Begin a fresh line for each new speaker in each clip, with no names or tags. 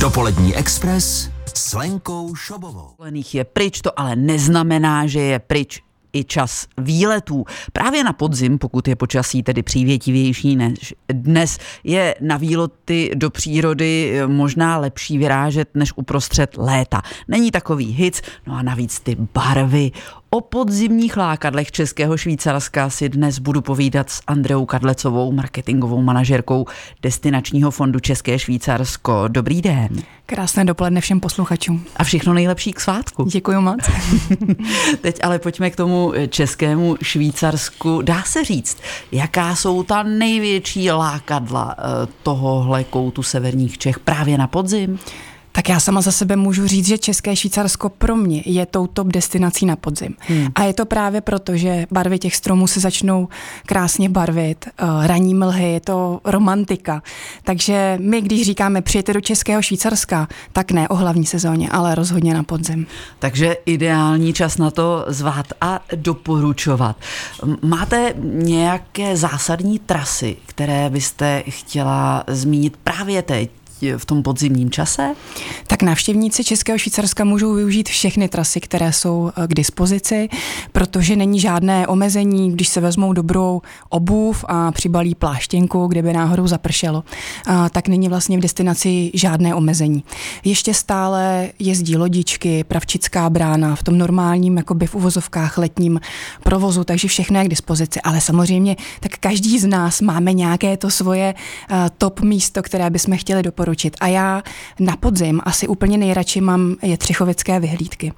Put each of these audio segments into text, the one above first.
Dopolední Express s Lenkou Šobovou.
Dovolených je pryč, to ale neznamená, že je pryč i čas výletů. Právě na podzim, pokud je počasí tedy přívětivější než dnes, je na výlety do přírody možná lepší vyrážet než uprostřed léta. Není takový hic, no a navíc ty barvy. O podzimních lákadlech Českého Švýcarska si dnes budu povídat s Andreou Kadlecovou, marketingovou manažerkou destinačního fondu České Švýcarsko. Dobrý den.
Krásné dopoledne všem posluchačům.
A všechno nejlepší k svátku.
Děkuji moc.
Teď ale pojďme k tomu Českému Švýcarsku. Dá se říct, jaká jsou ta největší lákadla tohohle koutu severních Čech právě na podzim?
Tak já sama za sebe můžu říct, že České Švýcarsko pro mě je tou top destinací na podzim. A je to právě proto, že barvy těch stromů se začnou krásně barvit, ranní mlhy, je to romantika. Takže my, když říkáme přijďte do Českého Švýcarska, tak ne o hlavní sezóně, ale rozhodně na podzim.
Takže ideální čas na to zvát a doporučovat. Máte nějaké zásadní trasy, které byste chtěla zmínit právě teď, v tom podzimním čase?
Tak návštěvníci Českého Švýcarska můžou využít všechny trasy, které jsou k dispozici, protože není žádné omezení, když se vezmou dobrou obuv a přibalí pláštěnku, kdyby náhodou zapršelo, tak není vlastně v destinaci žádné omezení. Ještě stále jezdí lodičky, Pravčická brána v tom normálním, jakoby v uvozovkách letním provozu, takže všechno je k dispozici, ale samozřejmě tak každý z nás máme nějaké to svoje top místo, které bychom chtěli doporučit. A já na podzim asi úplně nejradši mám Jetřichovické vyhlídky.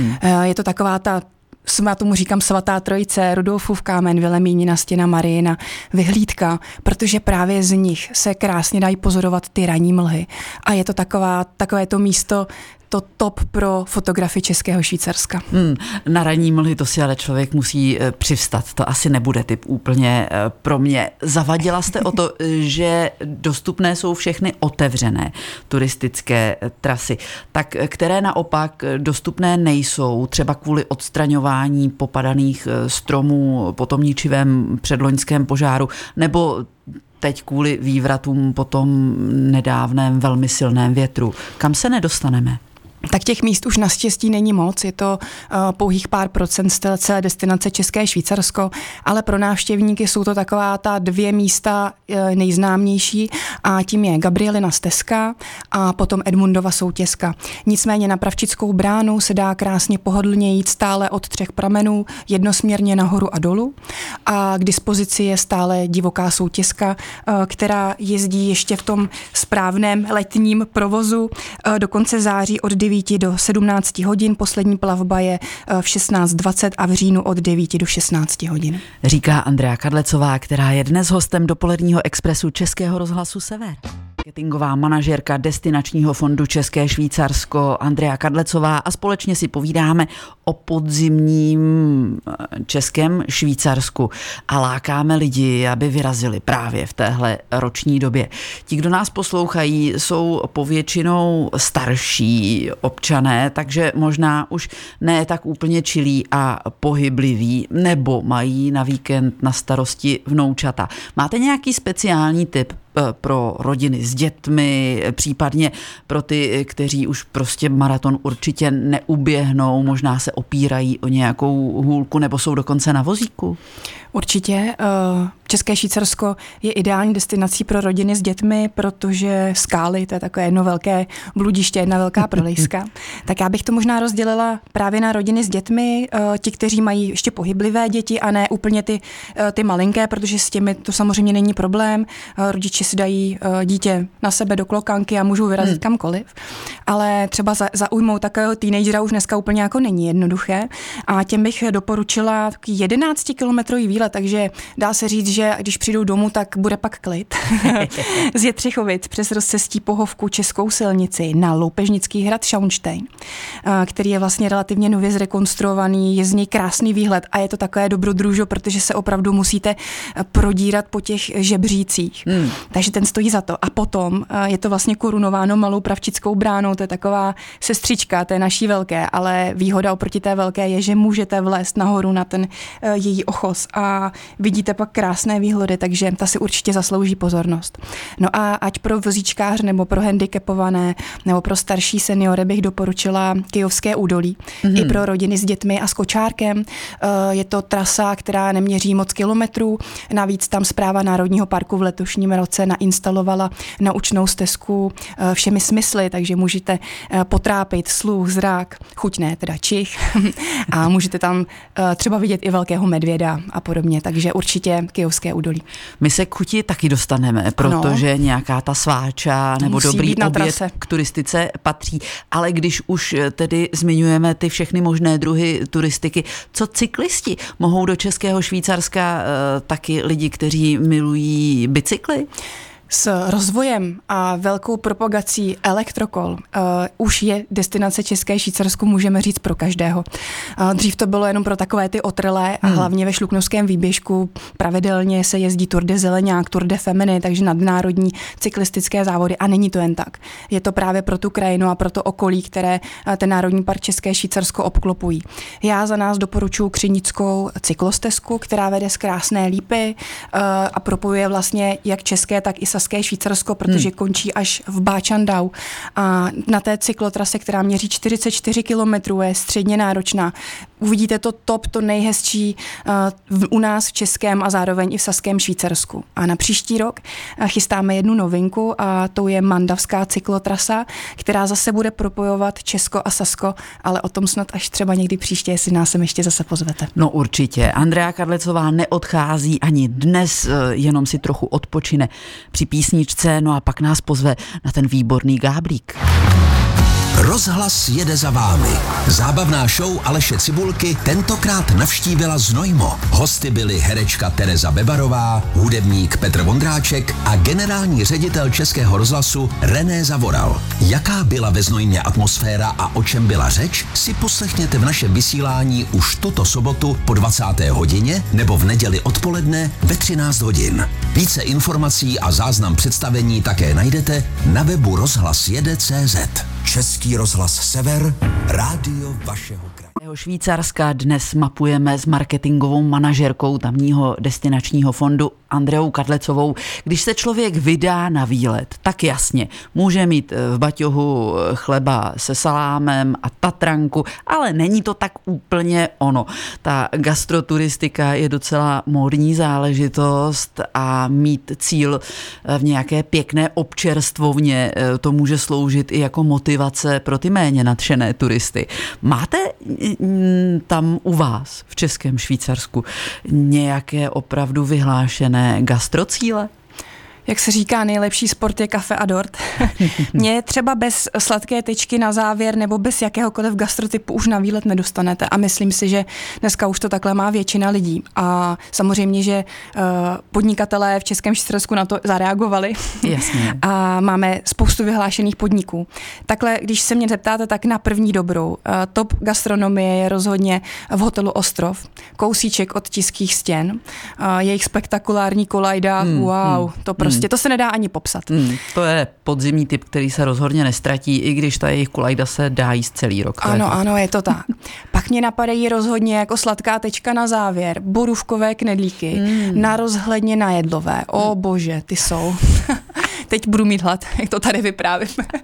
Je to taková ta, já tomu říkám svatá trojice, Rudolfův kámen, Vilemínina stěna, Mariina vyhlídka, protože právě z nich se krásně dají pozorovat ty ranní mlhy. A je to takové to místo, to top pro fotografii Českého Švýcarska.
Na ranní mlhy to si ale člověk musí přivstat. To asi nebude typ úplně pro mě. Zavadila jste o to, že dostupné jsou všechny otevřené turistické trasy. Tak které naopak dostupné nejsou, třeba kvůli odstraňování popadaných stromů po tom ničivém předloňském požáru, nebo teď kvůli vývratům po tom nedávném velmi silném větru. Kam se nedostaneme?
Tak těch míst už naštěstí není moc, je to pouhých pár procent z celé destinace České Švýcarsko, ale pro návštěvníky jsou to taková ta dvě místa nejznámější a tím je Gabrielina stezka a potom Edmundova soutězka. Nicméně na Pravčickou bránu se dá krásně pohodlně jít stále od 3 pramenů, jednosměrně nahoru a dolů a k dispozici je stále divoká soutězka, která jezdí ještě v tom správném letním provozu do konce září od 9 do 17 hodin, poslední plavba je v 16:20 a v říjnu od 9 do 16 hodin.
Říká Andrea Kadlecová, která je dnes hostem dopoledního expresu Českého rozhlasu Sever. Marketingová manažerka destinačního fondu České Švýcarsko Andrea Kadlecová a společně si povídáme o podzimním Českém Švýcarsku a lákáme lidi, aby vyrazili právě v téhle roční době. Ti, kdo nás poslouchají, jsou povětšinou starší občané, takže možná už ne tak úplně čilí a pohybliví, nebo mají na víkend na starosti vnoučata. Máte nějaký speciální tip pro rodiny s dětmi, případně pro ty, kteří už prostě maraton určitě neuběhnou, možná se opírají o nějakou hůlku nebo jsou dokonce na vozíku?
Určitě. České Švýcarsko je ideální destinací pro rodiny s dětmi, protože skály, to je takové jedno velké bludiště, jedna velká prolejska. Tak já bych to možná rozdělila právě na rodiny s dětmi, ti, kteří mají ještě pohyblivé děti a ne úplně ty malinké, protože s těmi to samozřejmě není problém. Rodiče si dají dítě na sebe do klokanky a můžou vyrazit kamkoliv. Ale třeba zaujmout takového teenagera už dneska úplně jako není jednoduché. A těm bych doporučila 11-kilometrový výlet, takže dá se říct, že když přijdou domů, tak bude pak klid. Z Jetřichovic přes rozcestí Pohovku Českou silnici na Loupežnický hrad Schauenstein, který je vlastně relativně nově zrekonstruovaný, je z něj krásný výhled a je to takové dobrodružo, protože se opravdu musíte prodírat po těch žebřících. Takže ten stojí za to. A potom je to vlastně korunováno Malou Pravčickou bránou, to je taková sestřička té naší velké, ale výhoda oproti té velké je, že můžete vlézt nahoru na ten její ochos a vidíte pak krásné výhledy, takže ta si určitě zaslouží pozornost. No a ať pro vozíčkáře nebo pro handicapované nebo pro starší seniory bych doporučila Kyjovské údolí. I pro rodiny s dětmi a s kočárkem. Je to trasa, která neměří moc kilometrů. Navíc tam Správa Národního parku v letošním roce nainstalovala naučnou stezku všemi smysly, takže můžete potrápit sluch, zrak, chuť ne, teda čich a můžete tam třeba vidět i velkého medvěda a podobně, takže určitě Kyjovské údolí.
My se k chuti taky dostaneme, protože nějaká ta sváča nebo dobrý oběd k turistice patří, ale když už tedy zmiňujeme ty všechny možné druhy turistiky, co cyklisti? Mohou do Českého Švýcarska taky lidi, kteří milují bicykly?
S rozvojem a velkou propagací elektrokol už je destinace České Švýcarsko, můžeme říct, pro každého. Dřív to bylo jenom pro takové ty otrlé a hlavně ve Šluknovském výběžku pravidelně se jezdí Tour de Zeleňák, Tour de Feminy, takže nadnárodní cyklistické závody a není to jen tak. Je to právě pro tu krajinu a pro to okolí, které ten Národní park České Švýcarsko obklopují. Já za nás doporučuji Křinickou cyklostezku, která vede z Krásné Lípy a propojuje vlastně jak české, tak i saské Švýcarsko, protože končí až v Báčandau. A na té cyklotrase, která měří 44 kilometrů, je středně náročná. Uvidíte to top, to nejhezčí u nás v českém a zároveň i v saském Švýcarsku. A na příští rok chystáme jednu novinku a to je Mandavská cyklotrasa, která zase bude propojovat Česko a Sasko, ale o tom snad až třeba někdy příště, jestli nás sem ještě zase pozvete.
No určitě. Andrea Kadlecová neodchází ani dnes, jenom si trochu odpočine při písničce, no a pak nás pozve na ten výborný gáblík.
Rozhlas jede za vámi. Zábavná show Aleše Cibulky tentokrát navštívila Znojmo. Hosty byly herečka Tereza Bebarová, hudebník Petr Vondráček a generální ředitel Českého rozhlasu René Zavoral. Jaká byla ve Znojmě atmosféra a o čem byla řeč, si poslechněte v našem vysílání už tuto sobotu po 20. hodině nebo v neděli odpoledne ve 13 hodin. Více informací a záznam představení také najdete na webu rozhlasjede.cz. Český rozhlas Sever, rádio vašeho kraje.
Švýcarska dnes mapujeme s marketingovou manažerkou tamního destinačního fondu Andreou Kadlecovou. Když se člověk vydá na výlet, tak jasně, může mít v baťohu chleba se salámem a tatranku, ale není to tak úplně ono. Ta gastroturistika je docela módní záležitost a mít cíl v nějaké pěkné občerstvovně, to může sloužit i jako motivace pro ty méně nadšené turisty. Máte tam u vás v Českém Švýcarsku nějaké opravdu vyhlášené gastrocíle?
Jak se říká, nejlepší sport je kafe a dort. Mě třeba bez sladké tyčky na závěr nebo bez jakéhokoliv gastrotypu už na výlet nedostanete a myslím si, že dneska už to takhle má většina lidí. A samozřejmě, že podnikatelé v Českém Švýcarsku na to zareagovali.
Jasně.
A máme spoustu vyhlášených podniků. Takhle, když se mě zeptáte, tak na první dobrou. Top gastronomie je rozhodně v hotelu Ostrov. Kousíček od Tiských stěn. Jejich spektakulární kolajda, wow, to prostě to se nedá ani popsat.
To je podzimní typ, který se rozhodně nestratí, i když ta jejich kulajda se dá jíst celý rok.
Ano, je to tak. Pak mě napadají rozhodně jako sladká tečka na závěr, borůvkové knedlíky, na rozhledně na Jedlové. O bože, ty jsou. Teď budu mít hlad, jak to tady vyprávím.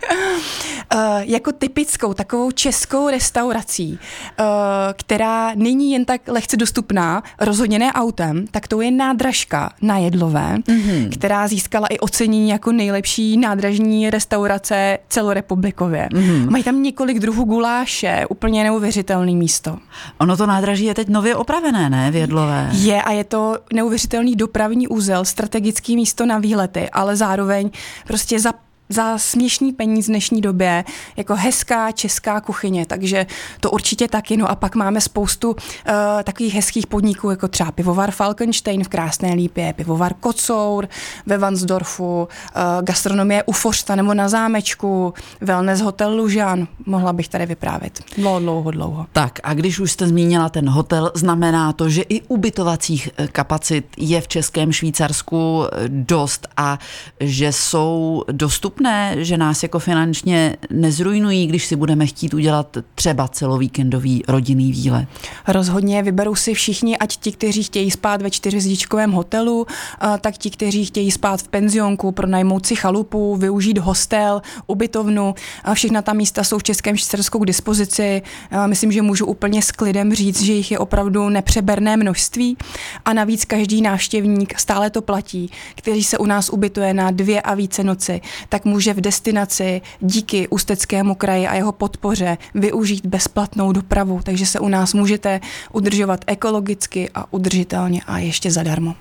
Jako typickou takovou českou restaurací, která není jen tak lehce dostupná, rozhodně ne autem, tak to je Nádražka na Jedlové, která získala i ocenění jako nejlepší nádražní restaurace celorepublikově. Mají tam několik druhů guláše, úplně neuvěřitelný místo.
Ono to nádraží je teď nově opravené, ne, v Jedlové?
Je a je to neuvěřitelný dopravní úzel, strategický místo na výlety, ale zároveň prostě za směšný peníz v dnešní době, jako hezká česká kuchyně, takže to určitě taky. No a pak máme spoustu takových hezkých podniků, jako třeba pivovar Falkenstein v Krásné Lípě, pivovar Kocour ve Vansdorfu, gastronomie u Forsta nebo na Zámečku, wellness hotel Lužan, mohla bych tady vyprávět dlouho.
Tak a když už jste zmínila ten hotel, znamená to, že i ubytovacích kapacit je v Českém Švýcarsku dost a že jsou dostupné dostupné, že nás jako finančně nezrujnují, když si budeme chtít udělat třeba celovíkendový rodinný výlet?
Rozhodně vyberou si všichni, ať ti, kteří chtějí spát ve 4hvězdičkovém hotelu, tak ti, kteří chtějí spát v penzionku, pronajmout si chalupu, využít hostel, ubytovnu. Všechna ta místa jsou v Českém Švýcarsku k dispozici. Myslím, že můžu úplně s klidem říct, že jich je opravdu nepřeberné množství a navíc každý návštěvník, stále to platí, který se u nás ubytuje na 2 a více noci, tak může v destinaci díky Ústeckému kraji a jeho podpoře využít bezplatnou dopravu, takže se u nás můžete udržovat ekologicky a udržitelně a ještě zadarmo.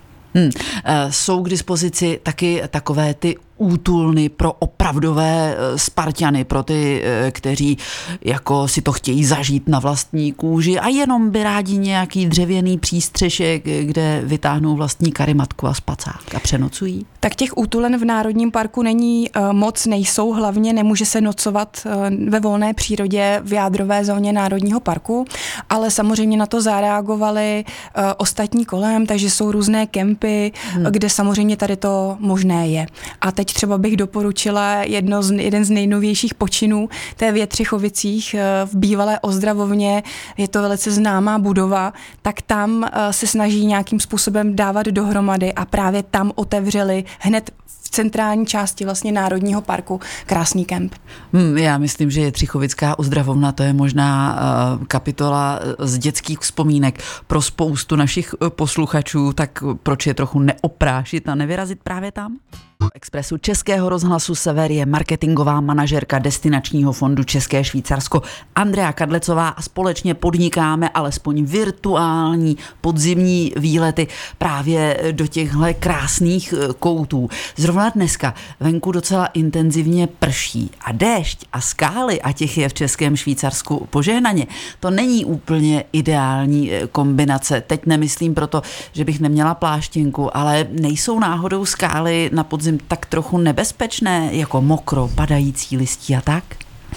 Jsou k dispozici taky takové ty útulny pro opravdové Sparťany, pro ty, kteří jako si to chtějí zažít na vlastní kůži a jenom by rádi nějaký dřevěný přístřešek, kde vytáhnou vlastní karimatku a spacák a přenocují?
Tak těch útulen v Národním parku není moc, nejsou, hlavně nemůže se nocovat ve volné přírodě v jádrové zóně Národního parku, ale samozřejmě na to zareagovali ostatní kolem, takže jsou různé kempy, kde samozřejmě tady to možné je. A teď třeba bych doporučila jeden z nejnovějších počinů, to je v Jetřichovicích v bývalé ozdravovně, je to velice známá budova, tak tam se snaží nějakým způsobem dávat dohromady a právě tam otevřeli hned v centrální části vlastně Národního parku krásný kemp.
Já myslím, že Jetřichovická ozdravovna, to je možná kapitola z dětských vzpomínek pro spoustu našich posluchačů, tak proč je trochu neoprášit a nevyrazit právě tam? V Expressu Českého rozhlasu Sever je marketingová manažerka destinačního fondu České Švýcarsko Andrea Kadlecová a společně podnikáme alespoň virtuální podzimní výlety právě do těchto krásných koutů. Zrovna dneska venku docela intenzivně prší a déšť a skály, a těch je v Českém Švýcarsku požehnaně. To není úplně ideální kombinace. Teď nemyslím proto, že bych neměla pláštěnku, ale nejsou náhodou skály na podzim tak trochu nebezpečné, jako mokro, padající listí a tak?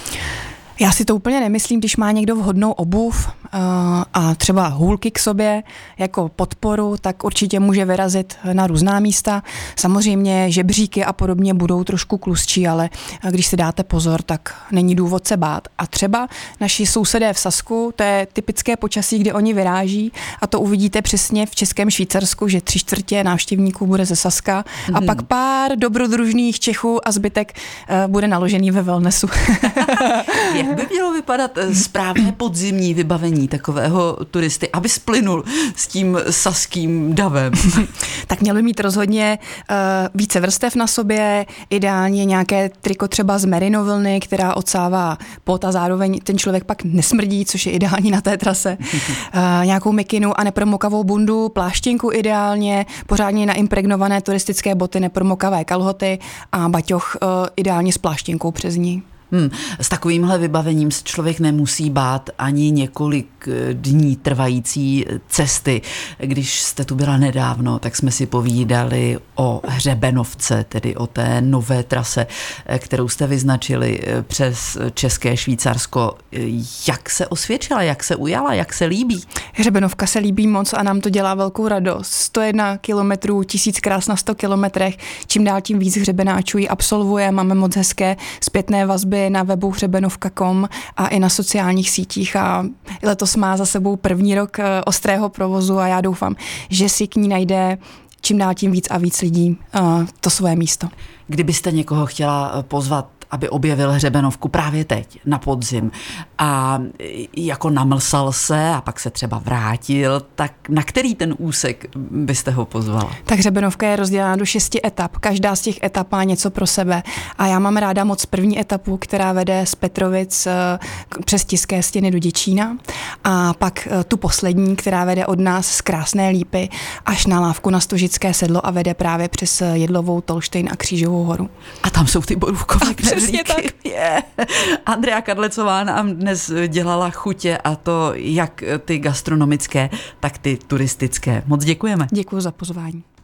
Já si to úplně nemyslím, když má někdo vhodnou obuv a třeba hůlky k sobě jako podporu, tak určitě může vyrazit na různá místa. Samozřejmě žebříky a podobně budou trošku kluzčí, ale když si dáte pozor, tak není důvod se bát. A třeba naši sousedé v Sasku, to je typické počasí, kdy oni vyráží a to uvidíte přesně v Českém Švýcarsku, že 3/4 návštěvníků bude ze Saska a pak pár dobrodružných Čechů a zbytek bude naložený ve wellnessu.
Jak by mělo vypadat správné podzimní vybavení takového turisty, aby splynul s tím saským davem?
Tak měl by mít rozhodně více vrstev na sobě, ideálně nějaké triko třeba z merino vlny, která odsává pot a zároveň ten člověk pak nesmrdí, což je ideální na té trase. Nějakou mikinu a nepromokavou bundu, pláštěnku ideálně, pořádně naimpregnované turistické boty, nepromokavé kalhoty a baťoch ideálně s pláštěnkou přes ní.
S takovýmhle vybavením se člověk nemusí bát ani několik dní trvající cesty. Když jste tu byla nedávno, tak jsme si povídali o Hřebenovce, tedy o té nové trase, kterou jste vyznačili přes České Švýcarsko. Jak se osvědčila, jak se ujala, jak se líbí?
Hřebenovka se líbí moc a nám to dělá velkou radost. 101 kilometrů, 1000 krás na 100 kilometrech, čím dál tím víc hřebenáčů ji absolvuje, máme moc hezké zpětné vazby na webu hřebenovka.com a i na sociálních sítích a letos má za sebou první rok ostrého provozu a já doufám, že si k ní najde čím dál tím víc a víc lidí to svoje místo.
Kdybyste někoho chtěla pozvat, aby objevil Hřebenovku právě teď, na podzim, a jako namlsal se a pak se třeba vrátil, tak na který ten úsek byste ho pozvala?
Tak Hřebenovka je rozdělena do 6 etap. Každá z těch etap má něco pro sebe. A já mám ráda moc první etapu, která vede z Petrovic přes Tiské stěny do Děčína. A pak tu poslední, která vede od nás z Krásné Lípy až na Lávku na Stožické sedlo a vede právě přes Jedlovou, Tolštejn a Křížovou horu.
A tam jsou ty borůvkové
přesně tak.
Andrea Kadlecová nám dnes dělala chutě, a to jak ty gastronomické, tak ty turistické. Moc děkujeme.
Děkuji za pozvání.